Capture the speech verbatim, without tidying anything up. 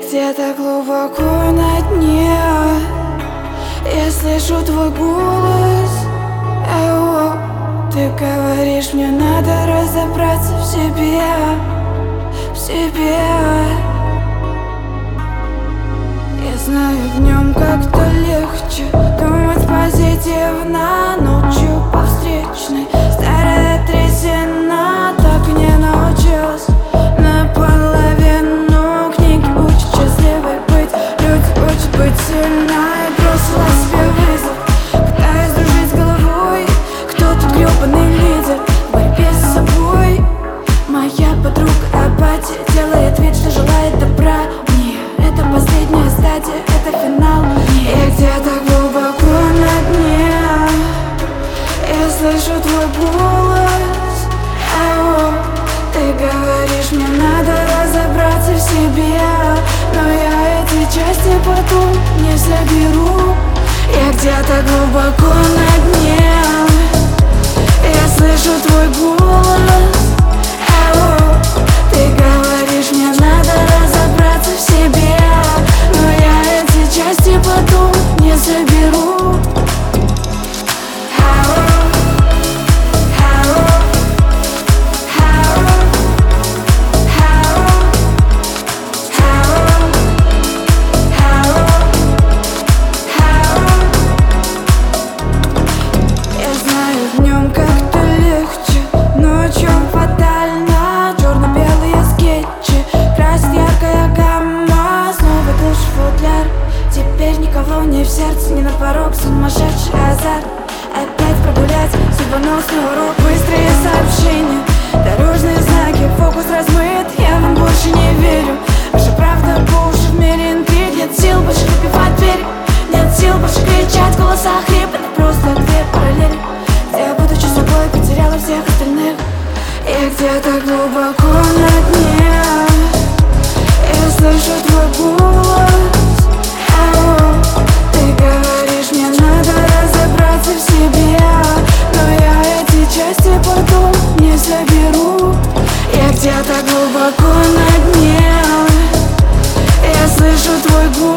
где-то глубоко на дне. Я слышу твой голос. Эу, ты говоришь, мне надо разобраться в себе, в себе. Я знаю, в нем как-то легче думать позитивно. Ночью по встречной старая трясина так не научилась. Наполовину книги учат счастливой быть. Люди учат быть сильной. Бросила себе вызов, пытаясь дружить с головой. Кто тут гребаный лидер в борьбе с собой? Моя подруга апатия делает вид, что желает добра мне. Это последняя стадия, это финал. Я где-то глубоко на дне. Я слышу твой голос. Ау, ты говоришь, мне надо разобраться в себе, но я эти части потом не соберу. Я где-то глубоко на дне. Я слышу твой голос. Ау, ты говоришь, мне надо разобраться в себе, но я эти части потом не соберу. Не в сердце, не на порог, сумасшедший азарт. Опять прогулять судьбоносный урок. Быстрые сообщения, дорожные знаки, фокус размыт, я вам больше не верю. Ваша правда по уши в мире интриг. Нет сил больше выбивать дверь, нет сил больше кричать, голоса хрип. Это просто две параллели, где я, будучи собой, потеряла всех остальных. Я где-то глубоко на дне. Я слышу твой голос. Ты говоришь, мне надо разобраться в себе, но я эти части потом не соберу. Я где-то глубоко на дне. Я слышу твой голос.